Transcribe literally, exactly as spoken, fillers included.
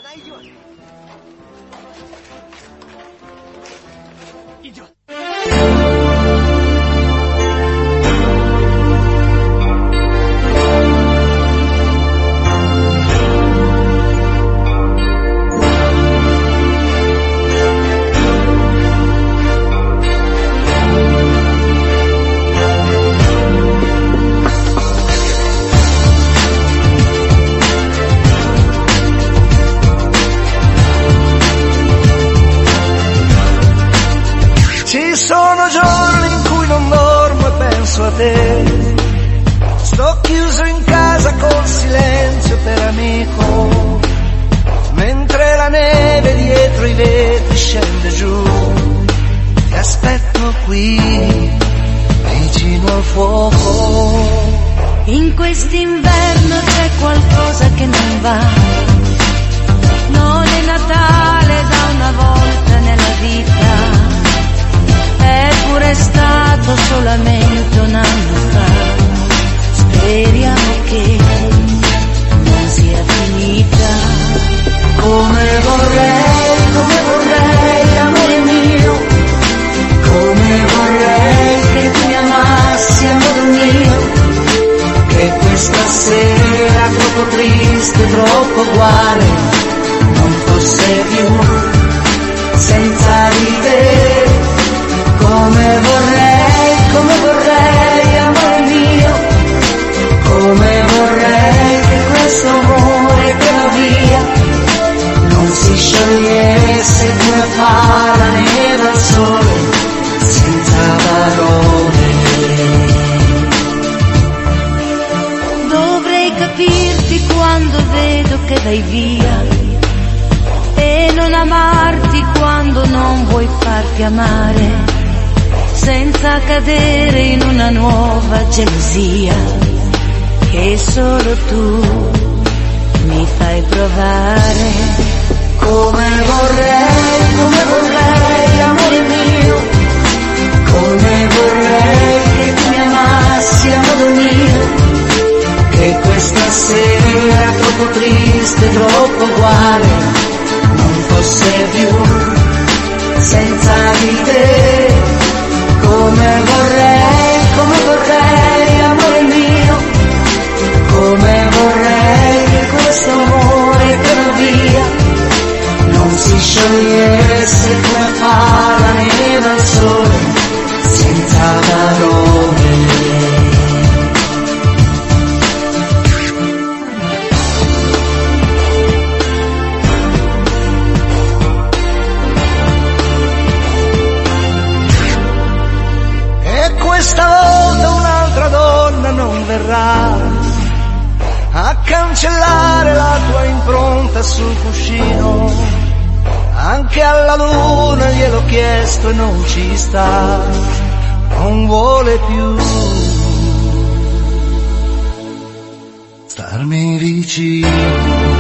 она идет. Идет. Sono giorni in cui non dormo e penso a te. Sto chiuso in casa col silenzio per amico, mentre la neve dietro i vetri scende giù. Ti aspetto qui, vicino al fuoco. In quest'inverno c'è qualcosa che non va. Non è Natale da una volta nella vita. Eppure è stato solamente un anno fa. Speriamo che non sia finita. Come vorrei, come vorrei, amore mio, come vorrei che tu mi amassi, amore mio, che questa sera troppo triste, troppo uguale non fosse più senza di te. Come vorrei, come vorrei, amore mio, come vorrei che questo amore che va via non si sciogliesse come fa la neve al sole, senza parole. Dovrei capirti quando vedo che vai via e non amarti quando non vuoi farti amare, senza cadere in una nuova gelosia che solo tu mi fai provare. Come vorrei, come vorrei, amore mio, come vorrei che tu mi amassi, amore mio, che questa sera troppo triste, troppo uguale non fosse più senza di te. Come vorrei, come vorrei, amore mio, come vorrei che questo amore che va via non si sciogliesse come fa la neve al sole, senza parole. Questa volta un'altra donna non verrà a cancellare la tua impronta sul cuscino. Anche alla luna gliel'ho chiesto e non ci sta, non vuole più starmi vicino.